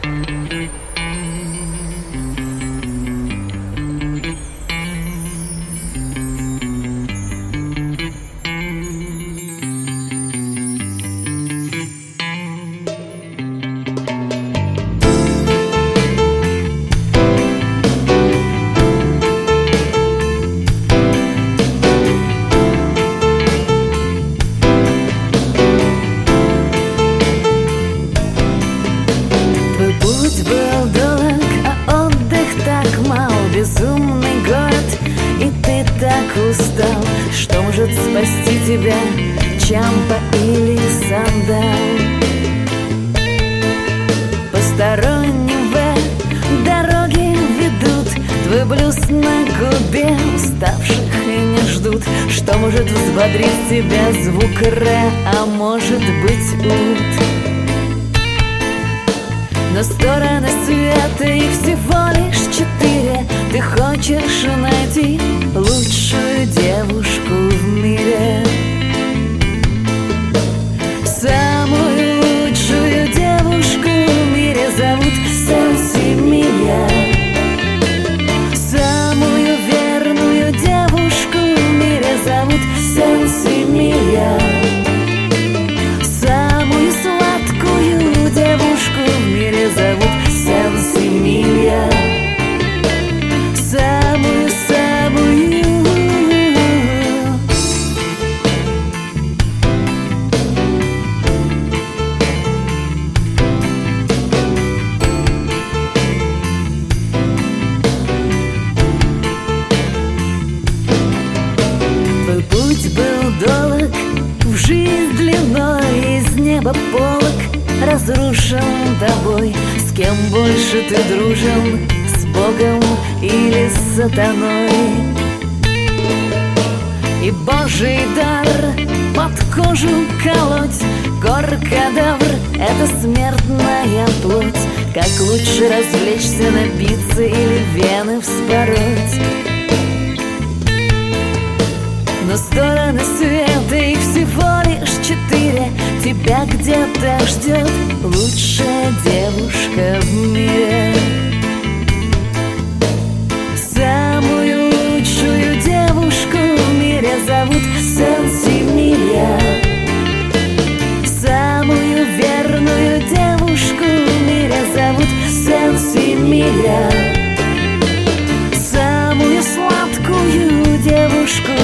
Был долг, а отдых так мал. Безумный город, и ты так устал. Что может спасти тебя, чампа или сандал? Постороннего дороги ведут, твой блюз на губе, уставших и не ждут. Что может взбодрить тебя, звук ре, а может быть ут? Но стороны света, их всего лишь 4. Ты хочешь найти лучшую девушку в мире. Самую лучшую девушку в мире зовут Сенсимилья. Самую верную девушку в мире зовут Сенсимилья. Самую сладкую девушку в мире зовут Сенсимилья. Самую-самую. Твой путь был долг, в жизнь длиной, из неба полог разрушен тобой. С кем больше ты дружен, с Богом или с сатаной? И Божий дар под кожу колоть, гор-кадавр — это смертная плоть. Как лучше развлечься, напиться или вены вспороть? Но стороны света, их всего лишь 4. Тебя где-то ждет лучшая девушка в мире. Самую лучшую девушку в мире зовут Сенсимилья. Самую верную девушку в мире зовут Сенсимилья. Самую сладкую девушку